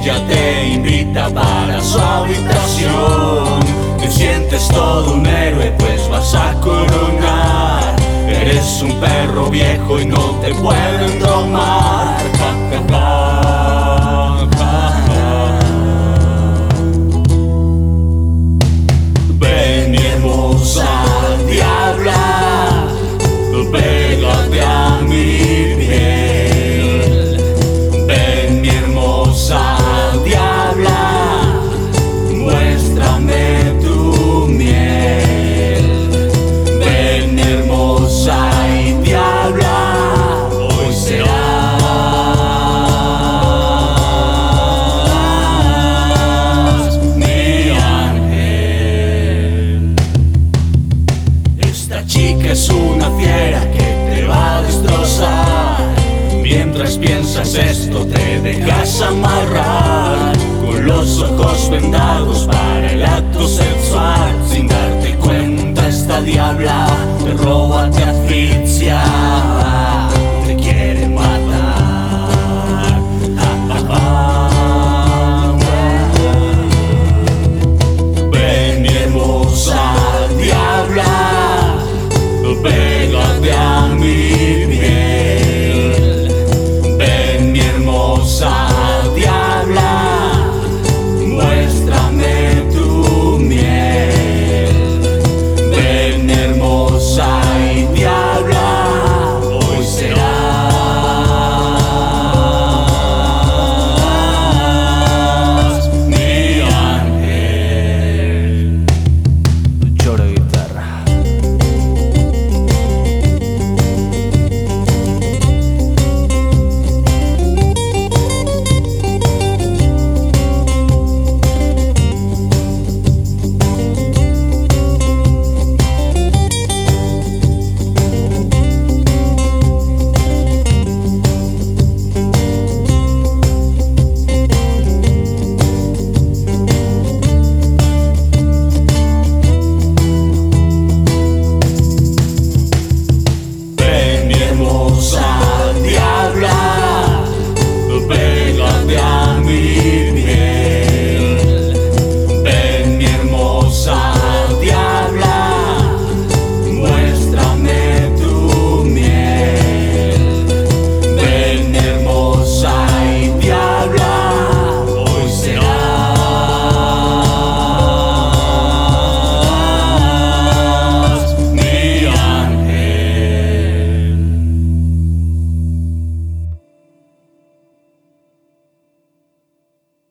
ella te invita para su habitación. Te sientes todo un héroe, pues vas a coronar. Eres un perro viejo y no te pueden domar. Ja, ja, ja, ja, ja. Ven mi hermosa diabla, pégate a mi piel. Ven mi hermosa diabla, muéstrame tu miel. Ven mi hermosa y diabla, hoy serás mi ángel. Esta chica es una fiera que te va a destrozar. Mientras piensas esto te dejas amarrar, con los ojos vendados para el